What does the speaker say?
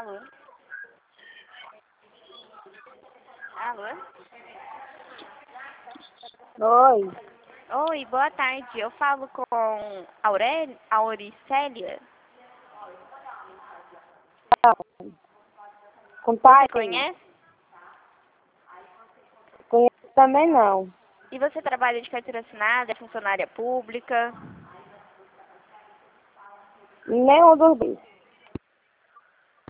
Alô? Alô? Oi. Oi, boa tarde. Eu falo com Auricélia. Com Você pai? conhece? Conheço também não. E você trabalha de carteira assinada, é funcionária pública? Nenhum dos dois.